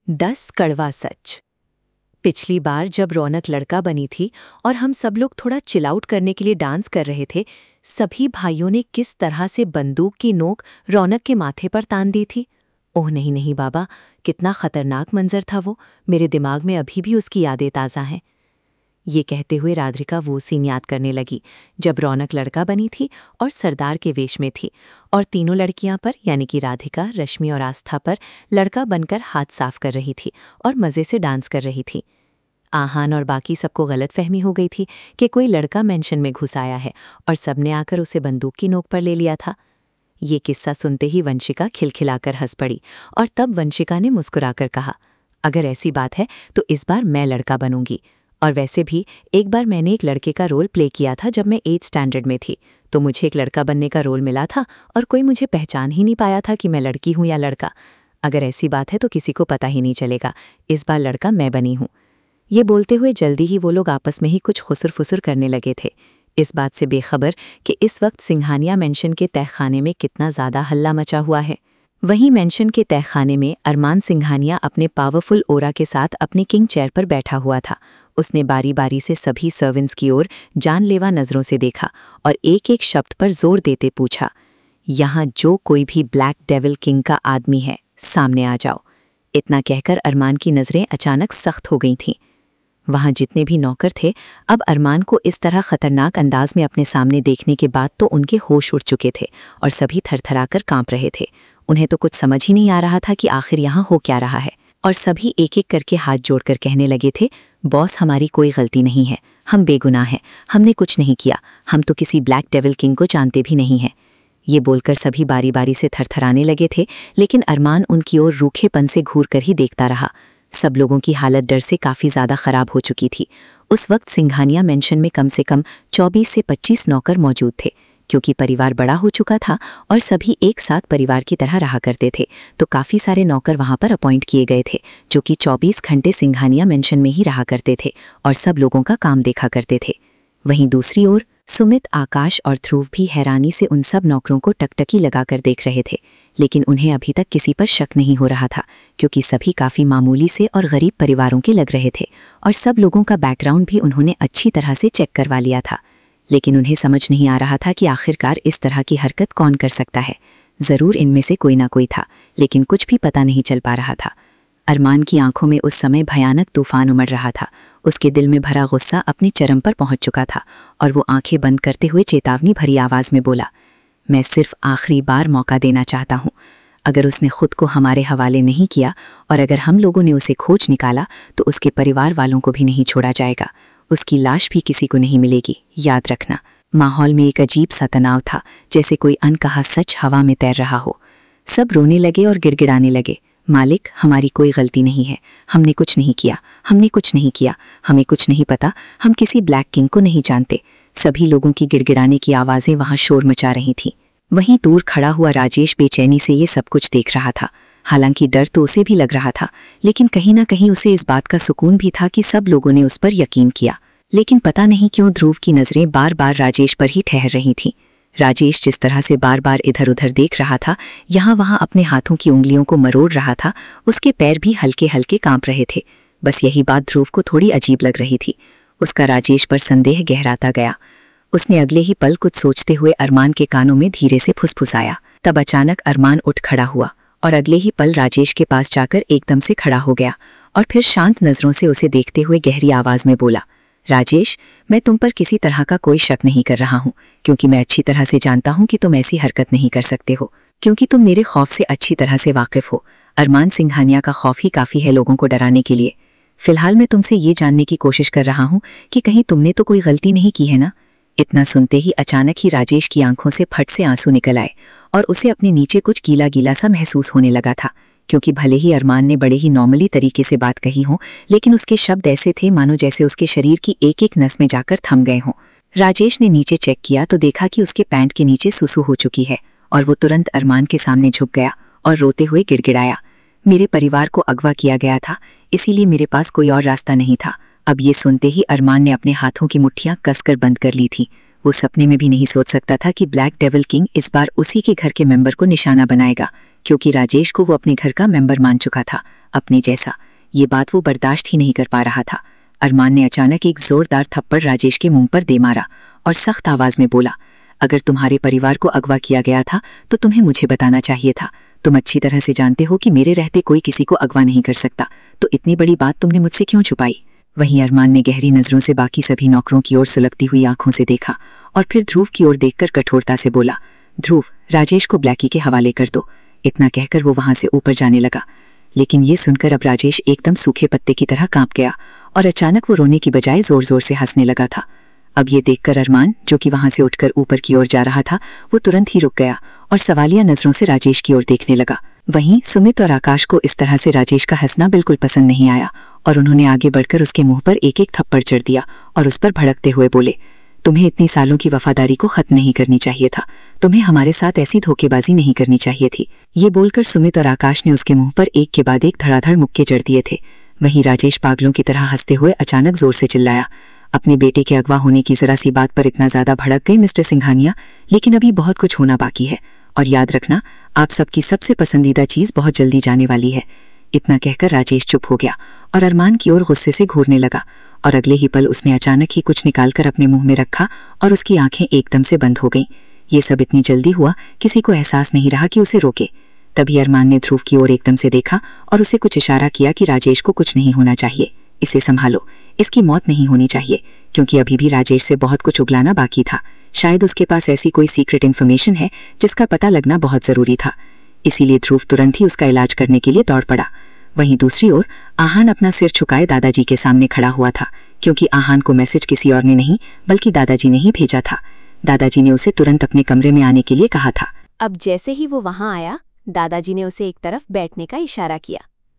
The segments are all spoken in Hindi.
10 कड़वा सच। पिछली बार जब रौनक लड़का बनी थी और हम सब लोग थोड़ा चिल आउट करने के लिए डांस कर रहे थे, सभी भाइयों ने किस तरह से बंदूक की नोक रौनक के माथे पर तान दी थी। ओह नहीं नहीं बाबा, कितना खतरनाक मंजर था वो। मेरे दिमाग में अभी भी उसकी यादें ताज़ा हैं। ये कहते हुए राधिका वो सीन याद करने लगी जब रौनक लड़का बनी थी और सरदार के वेश में थी, और तीनों लड़कियां पर यानी कि राधिका, रश्मि और आस्था पर लड़का बनकर हाथ साफ कर रही थी और मज़े से डांस कर रही थी। आहान और बाकी सबको गलतफहमी हो गई थी कि कोई लड़का मेंशन में घुस आया है और सबने आकर उसे बंदूक की नोक पर ले लिया था। ये किस्सा सुनते ही वंशिका खिलखिलाकर हंस पड़ी और तब वंशिका ने मुस्कुराकर कहा, अगर ऐसी बात है तो इस बार मैं लड़का बनूंगी। और वैसे भी एक बार मैंने एक लड़के का रोल प्ले किया था जब मैं 8th स्टैंडर्ड में थी, तो मुझे एक लड़का बनने का रोल मिला था और कोई मुझे पहचान ही नहीं पाया था कि मैं लड़की हूं या लड़का। अगर ऐसी बात है तो किसी को पता ही नहीं चलेगा, इस बार लड़का मैं बनी हूं। ये बोलते हुए जल्दी ही वो लोग आपस में ही कुछ खुसुर-फुसुर करने लगे थे, इस बात से बेखबर कि इस वक्त सिंघानिया मेंशन के तहखाने में कितना ज़्यादा हल्ला मचा हुआ है। वहीं मेंशन के तहखाने में अरमान सिंघानिया अपने पावरफुल ओरा के साथ अपनी किंग चेयर पर बैठा हुआ था। उसने बारी बारी से सभी सर्वेंट्स की ओर जानलेवा नज़रों से देखा और एक एक शब्द पर जोर देते पूछा, यहाँ जो कोई भी ब्लैक डेविल किंग का आदमी है, सामने आ जाओ। इतना कहकर अरमान की नज़रें अचानक सख्त हो गई थीं। वहाँ जितने भी नौकर थे, अब अरमान को इस तरह खतरनाक अंदाज में अपने सामने देखने के बाद तो उनके होश उड़ चुके थे और सभी थरथराकर कांप रहे थे। उन्हें तो कुछ समझ ही नहीं आ रहा था कि आखिर यहाँ हो क्या रहा है, और सभी एक एक करके हाथ जोड़कर कहने लगे थे, बॉस हमारी कोई गलती नहीं है, हम बेगुनाह हैं, हमने कुछ नहीं किया, हम तो किसी ब्लैक डेविल किंग को जानते भी नहीं हैं। ये बोलकर सभी बारी बारी से थरथराने लगे थे, लेकिन अरमान उनकी ओर रूखेपन से घूर कर ही देखता रहा। सब लोगों की हालत डर से काफ़ी ज़्यादा ख़राब हो चुकी थी। उस वक्त सिंघानिया मेंशन में कम से कम 24 से 25 नौकर मौजूद थे, क्योंकि परिवार बड़ा हो चुका था और सभी एक साथ परिवार की तरह रहा करते थे, तो काफ़ी सारे नौकर वहाँ पर अपॉइंट किए गए थे, जो कि 24 घंटे सिंघानिया मेंशन में ही रहा करते थे और सब लोगों का काम देखा करते थे। वहीं दूसरी ओर सुमित, आकाश और ध्रुव भी हैरानी से उन सब नौकरों को टकटकी लगाकर देख रहे थे, लेकिन उन्हें अभी तक किसी पर शक नहीं हो रहा था, क्योंकि सभी काफ़ी मामूली से और गरीब परिवारों के लग रहे थे और सब लोगों का बैकग्राउंड भी उन्होंने अच्छी तरह से चेक करवा लिया था। लेकिन उन्हें समझ नहीं आ रहा था कि आखिरकार इस तरह की हरकत कौन कर सकता है। ज़रूर इनमें से कोई ना कोई था, लेकिन कुछ भी पता नहीं चल पा रहा था। अरमान की आंखों में उस समय भयानक तूफान उमड़ रहा था। उसके दिल में भरा गुस्सा अपने चरम पर पहुंच चुका था और वो आंखें बंद करते हुए चेतावनी भरी आवाज़ में बोला, मैं सिर्फ आखिरी बार मौका देना चाहता हूँ। अगर उसने खुद को हमारे हवाले नहीं किया और अगर हम लोगों ने उसे खोज निकाला तो उसके परिवार वालों को भी नहीं छोड़ा जाएगा, उसकी लाश भी किसी को नहीं मिलेगी, याद रखना। माहौल में एक अजीब सा तनाव था, जैसे कोई अनकहा सच हवा में तैर रहा हो। सब रोने लगे और गिड़गिड़ाने लगे, मालिक हमारी कोई गलती नहीं है, हमने कुछ नहीं किया, हमने कुछ नहीं किया, हमें कुछ नहीं पता, हम किसी ब्लैक किंग को नहीं जानते। सभी लोगों की गिड़गिड़ाने की आवाज़ें वहाँ शोर मचा रही थीं। वहीं दूर खड़ा हुआ राजेश बेचैनी से ये सब कुछ देख रहा था। हालांकि डर तो उसे भी लग रहा था, लेकिन कहीं ना कहीं उसे इस बात का सुकून भी था कि सब लोगों ने उस पर यकीन किया। लेकिन पता नहीं क्यों ध्रुव की नज़रें बार बार राजेश पर ही ठहर रही थीं। राजेश जिस तरह से बार बार इधर उधर देख रहा था, यहाँ वहाँ अपने हाथों की उंगलियों को मरोड़ रहा था, उसके पैर भी हल्के हल्के कांप रहे थे। बस यही बात ध्रुव को थोड़ी अजीब लग रही थी। उसका राजेश पर संदेह गहराता गया। उसने अगले ही पल कुछ सोचते हुए अरमान के कानों में धीरे से फुसफुसाया। तब अचानक अरमान उठ खड़ा हुआ और अगले ही पल राजेश के पास जाकर एकदम से खड़ा हो गया और फिर शांत नज़रों से उसे देखते हुए गहरी आवाज़ में बोला, राजेश, मैं तुम पर किसी तरह का कोई शक नहीं कर रहा हूँ, क्योंकि मैं अच्छी तरह से जानता हूँ कि तुम ऐसी हरकत नहीं कर सकते हो, क्योंकि तुम मेरे खौफ से अच्छी तरह से वाकिफ हो। अरमान सिंघानिया का खौफ ही काफ़ी है लोगों को डराने के लिए। फिलहाल मैं तुमसे ये जानने की कोशिश कर रहा हूँ कि कहीं तुमने तो कोई गलती नहीं की है ना। इतना सुनते ही अचानक ही राजेश की आंखों से फट से आंसू निकल आए और उसे अपने नीचे कुछ गीला गीला सा महसूस होने लगा था, क्योंकि भले ही अरमान ने बड़े ही नॉर्मली तरीके से बात कही हो, लेकिन उसके शब्द ऐसे थे मानो जैसे उसके शरीर की एक एक नस में जाकर थम गए हों। राजेश ने नीचे चेक किया तो देखा कि उसके पैंट के नीचे सुसु हो चुकी है और वो तुरंत अरमान के सामने झुक गया और रोते हुए गिड़गिड़ाया, मेरे परिवार को अगवा किया गया था, इसीलिए मेरे पास कोई और रास्ता नहीं था। अब ये सुनते ही अरमान ने अपने हाथों की मुट्ठियां कसकर बंद कर ली थी। वो सपने में भी नहीं सोच सकता था कि ब्लैक डेविल किंग इस बार उसी के घर के मेंबर को निशाना बनाएगा, क्योंकि राजेश को वो अपने घर का मेंबर मान चुका था। अपने जैसा। ये बात वो बर्दाश्त ही नहीं कर पा रहा था। अरमान ने अचानक एक जोरदार थप्पड़ राजेश के मुंह पर दे मारा और सख्त आवाज में बोला, अगर तुम्हारे परिवार को अगवा किया गया था तो तुम्हें मुझे बताना चाहिए था। तुम अच्छी तरह से जानते हो कि मेरे रहते कोई किसी को अगवा नहीं कर सकता, तो इतनी बड़ी बात तुमने मुझसे क्यों छुपाई? वहीं अरमान ने गहरी नजरों से बाकी सभी नौकरों की ओर सुलगती हुई आंखों से देखा और फिर ध्रुव की ओर देखकर कठोरता से बोला, ध्रुव, राजेश को ब्लैकी के हवाले कर दो। इतना कहकर वो वहां से ऊपर जाने लगा। लेकिन ये सुनकर अब राजेश एकदम सूखे पत्ते की तरह कांप गया और अचानक वो रोने की बजाय जोर जोर से हंसने लगा था। अब ये देखकर अरमान, जो कि वहां से उठकर ऊपर की ओर जा रहा था, वो तुरंत ही रुक गया और सवालिया नजरों से राजेश की ओर देखने लगा। वहीं सुमित और आकाश को इस तरह से राजेश का हंसना बिल्कुल पसंद नहीं आया और उन्होंने आगे बढ़कर उसके मुंह पर एक एक थप्पड़ चढ़ दिया और उस पर भड़कते हुए बोले, तुम्हें इतनी सालों की वफादारी को खत्म नहीं करनी चाहिए था। तुम्हें हमारे साथ ऐसी धोखेबाजी नहीं करनी चाहिए थी। ये बोलकर सुमित और आकाश ने उसके मुंह पर एक के बाद एक धड़ाधड़ मुक्के जड़ दिए थे। वहीं राजेश पागलों की तरह हंसते हुए अचानक जोर से चिल्लाया, अपने बेटे के अगवा होने की जरा सी बात पर इतना ज्यादा भड़क गए मिस्टर सिंघानिया, लेकिन अभी बहुत कुछ होना बाकी है और याद रखना, आप सबकी सबसे पसंदीदा चीज बहुत जल्दी जाने वाली है। इतना कहकर राजेश चुप हो गया और अरमान की ओर गुस्से से घूरने लगा और अगले ही पल उसने अचानक ही कुछ निकालकर अपने मुंह में रखा और उसकी आंखें एकदम से बंद हो गईं। ये सब इतनी जल्दी हुआ, किसी को एहसास नहीं रहा कि उसे रोके। तभी अरमान ने ध्रुव की ओर एकदम से देखा और उसे कुछ इशारा किया कि राजेश को कुछ नहीं होना चाहिए, इसे संभालो, इसकी मौत नहीं होनी चाहिए, क्योंकि अभी भी राजेश से बहुत कुछ उगलाना बाकी था। शायद उसके पास ऐसी कोई सीक्रेट इन्फॉर्मेशन है जिसका पता लगना बहुत जरूरी था। इसीलिए ध्रुव तुरंत ही उसका इलाज करने के लिए दौड़ पड़ा। वहीं दूसरी ओर आहान अपना सिर झुकाए दादाजी के सामने खड़ा हुआ था, क्योंकि आहान को मैसेज किसी और ने नहीं बल्कि दादाजी ने ही भेजा था। दादाजी ने उसे तुरंत अपने कमरे में आने के लिए कहा था। अब जैसे ही वो वहां आया, दादाजी ने उसे एक तरफ बैठने का इशारा किया।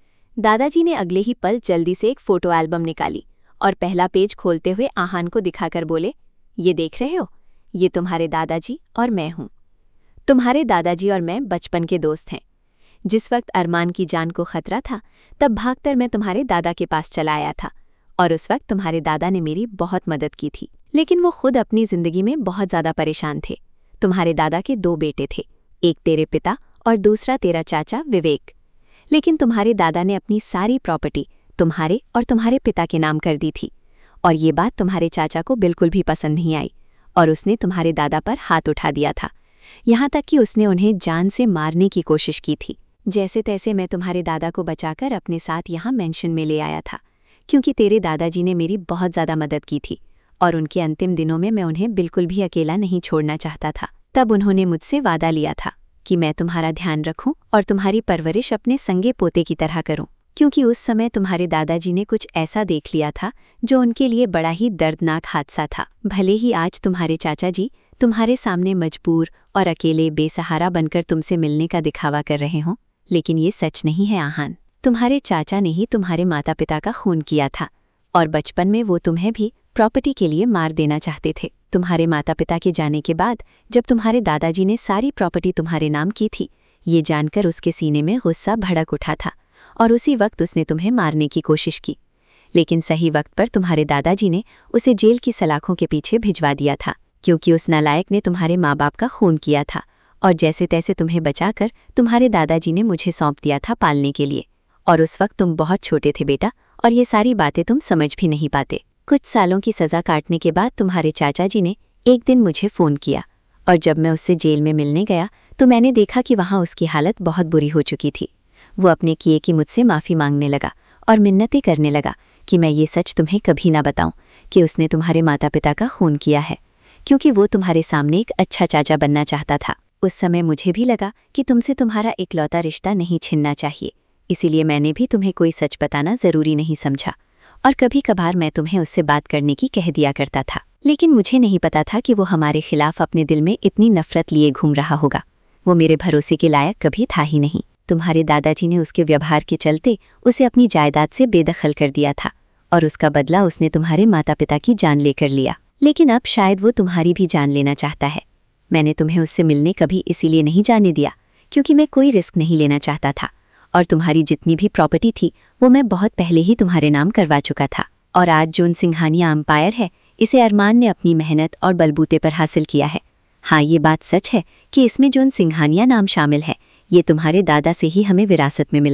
दादाजी ने अगले ही पल जल्दी से एक फोटो एल्बम निकाली और पहला पेज खोलते हुए आहान को दिखाकर बोले, ये देख रहे हो, ये तुम्हारे दादाजी और मैं हूं। तुम्हारे दादाजी और मैं बचपन के दोस्त हैं। जिस वक्त अरमान की जान को खतरा था, तब भागकर मैं तुम्हारे दादा के पास चला आया था और उस वक्त तुम्हारे दादा ने मेरी बहुत मदद की थी। लेकिन वो खुद अपनी जिंदगी में बहुत ज्यादा परेशान थे। तुम्हारे दादा के 2 बेटे थे, एक तेरे पिता और दूसरा तेरा चाचा विवेक। लेकिन तुम्हारे दादा ने अपनी सारी प्रॉपर्टी तुम्हारे और तुम्हारे पिता के नाम कर दी थी और ये बात तुम्हारे चाचा को बिल्कुल भी पसंद नहीं आई और उसने तुम्हारे दादा पर हाथ उठा दिया था। यहाँ तक कि उसने उन्हें जान से मारने की कोशिश की थी। जैसे तैसे मैं तुम्हारे दादा को बचाकर अपने साथ यहाँ मेंशन में ले आया था, क्योंकि तेरे दादाजी ने मेरी बहुत ज़्यादा मदद की थी और उनके अंतिम दिनों में मैं उन्हें बिल्कुल भी अकेला नहीं छोड़ना चाहता था। तब उन्होंने मुझसे वादा लिया था कि मैं तुम्हारा ध्यान रखूं और तुम्हारी परवरिश अपने संगे पोते की तरह करूं, क्योंकि उस समय तुम्हारे दादाजी ने कुछ ऐसा देख लिया था जो उनके लिए बड़ा ही दर्दनाक हादसा था। भले ही आज तुम्हारे चाचा जी तुम्हारे सामने मजबूर और अकेले बेसहारा बनकर तुमसे मिलने का दिखावा कर रहे हों, लेकिन ये सच नहीं है आहान। तुम्हारे चाचा ने ही तुम्हारे माता पिता का खून किया था और बचपन में वो तुम्हें भी प्रॉपर्टी के लिए मार देना चाहते थे। तुम्हारे माता पिता के जाने के बाद जब तुम्हारे दादाजी ने सारी प्रॉपर्टी तुम्हारे नाम की थी, ये जानकर उसके सीने में गुस्सा भड़क उठा था और उसी वक्त उसने तुम्हें मारने की कोशिश की। लेकिन सही वक्त पर तुम्हारे दादाजी ने उसे जेल की सलाखों के पीछे भिजवा दिया था, क्योंकि उस नालायक ने तुम्हारे माँ बाप का खून किया था और जैसे तैसे तुम्हें बचाकर तुम्हारे दादाजी ने मुझे सौंप दिया था पालने के लिए। और उस वक्त तुम बहुत छोटे थे बेटा, और ये सारी बातें तुम समझ भी नहीं पाते। कुछ सालों की सज़ा काटने के बाद तुम्हारे चाचा जी ने एक दिन मुझे फ़ोन किया और जब मैं उससे जेल में मिलने गया तो मैंने देखा कि वहाँ उसकी हालत बहुत बुरी हो चुकी थी। वो अपने किए की मुझसे माफ़ी मांगने लगा और मिन्नतें करने लगा कि मैं ये सच तुम्हें कभी ना बताऊं कि उसने तुम्हारे माता पिता का खून किया है, क्योंकि वो तुम्हारे सामने एक अच्छा चाचा बनना चाहता था। उस समय मुझे भी लगा कि तुमसे तुम्हारा इकलौता रिश्ता नहीं छिनना चाहिए, इसीलिए मैंने भी तुम्हें कोई सच बताना ज़रूरी नहीं समझा और कभी कभार मैं तुम्हें उससे बात करने की कह दिया करता था। लेकिन मुझे नहीं पता था कि वो हमारे खिलाफ अपने दिल में इतनी नफरत लिए घूम रहा होगा। वो मेरे भरोसे के लायक कभी था ही नहीं। तुम्हारे दादाजी ने उसके व्यवहार के चलते उसे अपनी जायदाद से बेदखल कर दिया था और उसका बदला उसने तुम्हारे माता पिता की जान लेकर लिया। लेकिन अब शायद वो तुम्हारी भी जान लेना चाहता है। मैंने तुम्हें उससे मिलने कभी इसीलिए नहीं जाने दिया क्योंकि मैं कोई रिस्क नहीं लेना चाहता था, और तुम्हारी जितनी भी प्रॉपर्टी थी वो मैं बहुत पहले ही तुम्हारे नाम करवा चुका था। और आज जो सिंघानिया अंपायर है, इसे अरमान ने अपनी मेहनत और बलबूते पर हासिल किया है। हाँ, ये बात सच है कि इसमें जो सिंघानिया नाम शामिल है, ये तुम्हारे दादा से ही हमें विरासत में मिला है।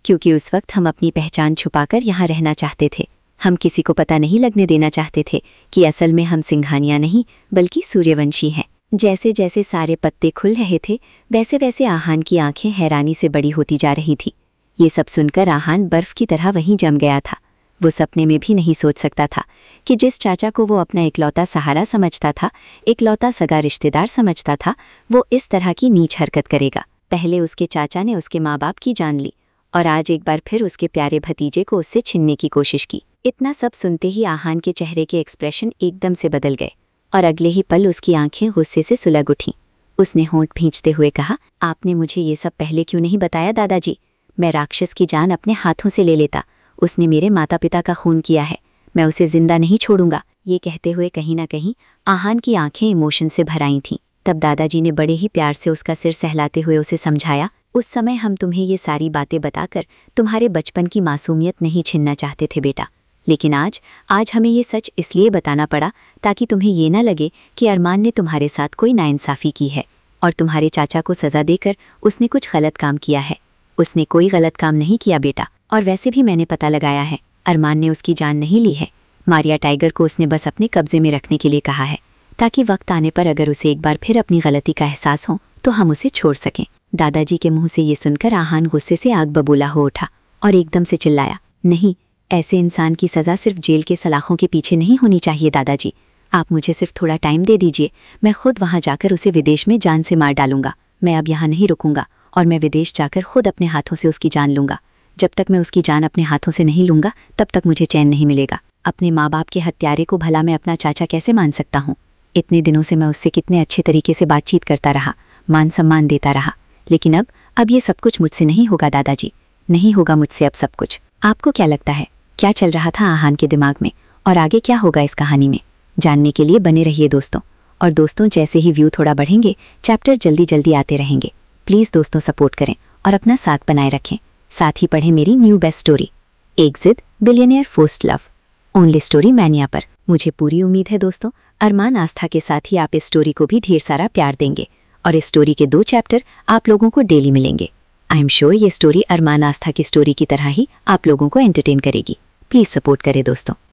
क्योंकि उस वक्त हम अपनी पहचान छुपाकर यहाँ रहना चाहते थे। हम किसी को पता नहीं लगने देना चाहते थे कि असल में हम सिंघानिया नहीं बल्कि सूर्यवंशी हैं। जैसे जैसे सारे पत्ते खुल रहे थे वैसे वैसे आहान की आंखें हैरानी से बड़ी होती जा रही थी। ये सब सुनकर आहान बर्फ की तरह वहीं जम गया था। वो सपने में भी नहीं सोच सकता था कि जिस चाचा को वो अपना इकलौता सहारा समझता था, इकलौता सगा रिश्तेदार समझता था, वो इस तरह की नीच हरकत करेगा। पहले उसके चाचा ने उसके माँ बाप की जान ली और आज एक बार फिर उसके प्यारे भतीजे को उससे छीनने की कोशिश की। इतना सब सुनते ही आहान के चेहरे के एक्सप्रेशन एकदम से बदल गए और अगले ही पल उसकी आंखें गुस्से से सुलग उठीं। उसने होंठ भींचते हुए कहा, आपने मुझे ये सब पहले क्यों नहीं बताया दादाजी? मैं राक्षस की जान अपने हाथों से ले लेता। उसने मेरे माता पिता का खून किया है, मैं उसे जिंदा नहीं छोड़ूंगा। ये कहते हुए कहीं ना कहीं आहान की आंखें इमोशन से भर आई थीं। तब दादाजी ने बड़े ही प्यार से उसका सिर सहलाते हुए उसे समझाया, उस समय हम तुम्हें ये सारी बातें बताकर तुम्हारे बचपन की मासूमियत नहीं छीनना चाहते थे बेटा, लेकिन आज हमें ये सच इसलिए बताना पड़ा ताकि तुम्हें ये ना लगे कि अरमान ने तुम्हारे साथ कोई नाइंसाफ़ी की है और तुम्हारे चाचा को सज़ा देकर उसने कुछ गलत काम किया है। उसने कोई गलत काम नहीं किया बेटा, और वैसे भी मैंने पता लगाया है, अरमान ने उसकी जान नहीं ली है। मारिया टाइगर को उसने बस अपने कब्जे में रखने के लिए कहा है ताकि वक्त आने पर अगर उसे एक बार फिर अपनी गलती का एहसास हो तो हम उसे छोड़ सकें। दादाजी के मुंह से ये सुनकर आहान गुस्से से आग बबूला हो उठा और एकदम से चिल्लाया, नहीं, ऐसे इंसान की सज़ा सिर्फ जेल के सलाखों के पीछे नहीं होनी चाहिए दादाजी। आप मुझे सिर्फ थोड़ा टाइम दे दीजिए, मैं खुद वहाँ जाकर उसे विदेश में जान से मार डालूंगा। मैं अब यहाँ नहीं रुकूंगा और मैं विदेश जाकर खुद अपने हाथों से उसकी जान लूंगा। जब तक मैं उसकी जान अपने हाथों से नहीं लूंगा तब तक मुझे चैन नहीं मिलेगा। अपने माँ बाप के हत्यारे को भला मैं अपना चाचा कैसे मान सकता हूँ? इतने दिनों से मैं उससे कितने अच्छे तरीके से बातचीत करता रहा, मान सम्मान देता रहा, लेकिन अब ये सब कुछ मुझसे नहीं होगा दादाजी, नहीं होगा मुझसे अब सब कुछ। आपको क्या लगता है क्या चल रहा था आहान के दिमाग में और आगे क्या होगा इस कहानी में? जानने के लिए बने रहिए दोस्तों। और दोस्तों, जैसे ही व्यू थोड़ा बढ़ेंगे चैप्टर जल्दी जल्दी आते रहेंगे। प्लीज़ दोस्तों सपोर्ट करें और अपना साथ बनाए रखें। साथ ही पढ़ें मेरी न्यू बेस्ट स्टोरी एक जिद billionaire first love only story mania पर। मुझे पूरी उम्मीद है दोस्तों अरमान आस्था के साथ ही आप इस स्टोरी को भी ढेर सारा प्यार देंगे और इस स्टोरी के 2 चैप्टर आप लोगों को डेली मिलेंगे। आई एम श्योर ये स्टोरी अरमान आस्था की स्टोरी की तरह ही आप लोगों को एंटरटेन करेगी। प्लीज़ सपोर्ट करें दोस्तों।